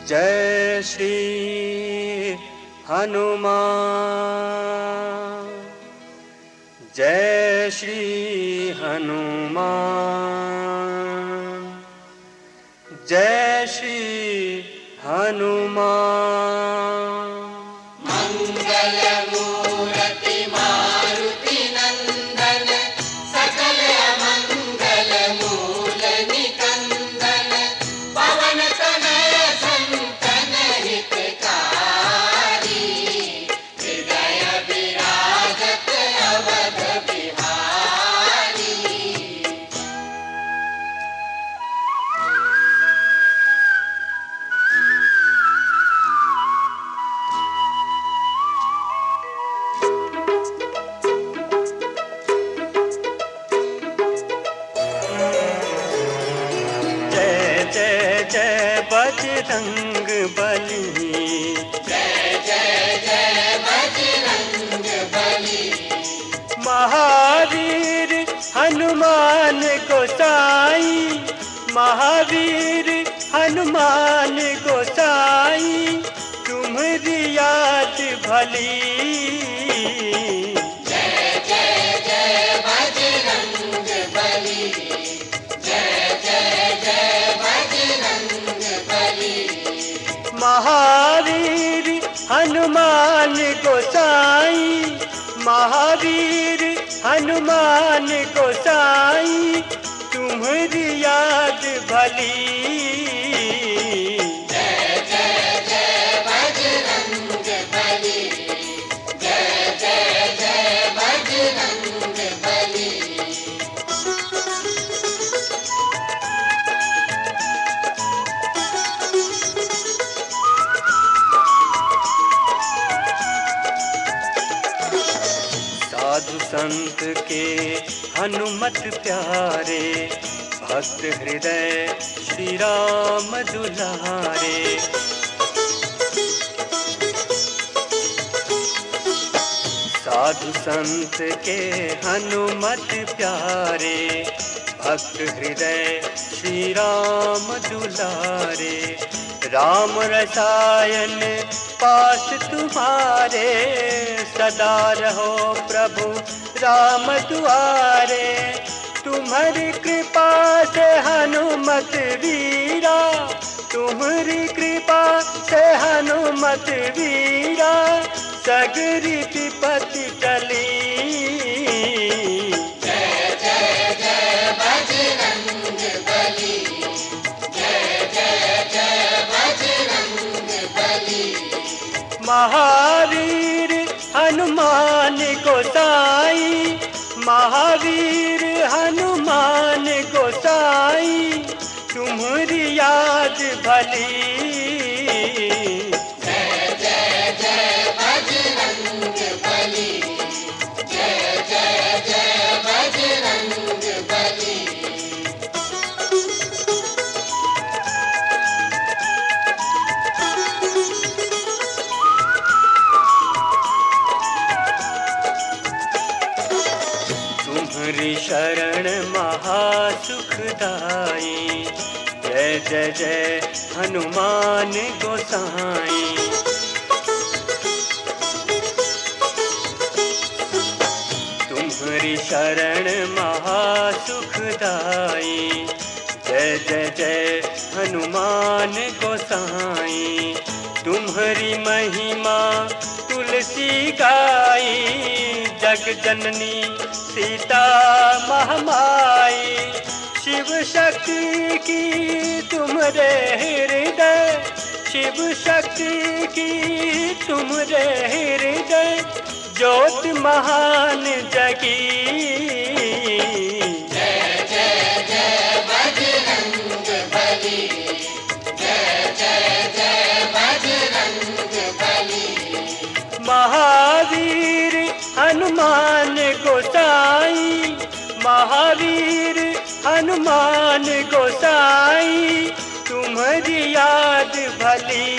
जय श्री हनुमान, जय श्री हनुमान, जय श्री हनुमान। मंगल मूर्ति मारुति नंदन, सकल मंगल मूल निकंदन, पवन तनय संतन हितकारी, हृदय विराजत अवध बिहारी। जय बजरंग बली, जय जय जय बजरंग बली। महावीर हनुमान गोसाई, महावीर हनुमान गोसाई, तुम्हारी याद भली। जय जय जय बजरंग बली, जय जय जय बजरंग बली। महावीर हनुमान गोसाई, महावीर हनुमान गोसाई, तुम्हारी याद भली। जय जय जय बजरंग बली, जय जय जय बजरंग बली। साधु संत के हनुमत प्यारे, भक्त हृदय श्री राम दुलारे। साधु संत के हनुमत प्यारे, भक्त हृदय श्री राम दुलारे। राम रसायन पास तुम्हारे, सदा रहो प्रभु राम दुआरे। तुम्हारी कृपा से हनुमत वीरा, तुम्हारी कृपा से हनुमत वीरा, सगरी विपत्ति टली। जय जय जय बजरंग बली, जय जय जय बजरंग बली। महावीर हनुमान गोसाई, महावीर हनुमान गोसाई, तुम्हारी याद भली। जय जय जय बजरंग बली, जय जय जय बजरंग बली। तुम्हारी शरण महासुखदाई, जय जय जय हनुमान गोसाई। तुम्हारी शरण महासुखदाई, जय जय जय हनुमान गोसाई। तुम्हारी महिमा तुलसी गाई, जग जननी सीता महामाई। शिव शक्ति की तुमरे हृदय, शिव शक्ति की तुमरे हृदय, ज्योत महान जगी। जय जय जय बजरंग बली, जय जय जय बजरंग बली। महावीर हनुमान गोसाई, महावीर हनुमान गोसाई, तुम्हारी याद भली।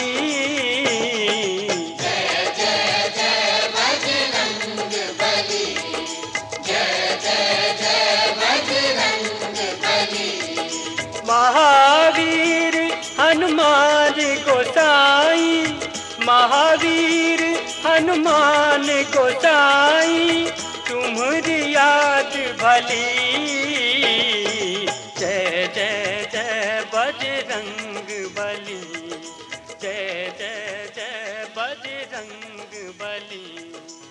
जय जय जय बजरंग बली, जय जय जय बजरंग बली। महावीर हनुमान गोसाई, महावीर हनुमान गोसाई तुम्हारी याद भली। जय जय जय बजरंग बली, जय जय जय बजरंग बली।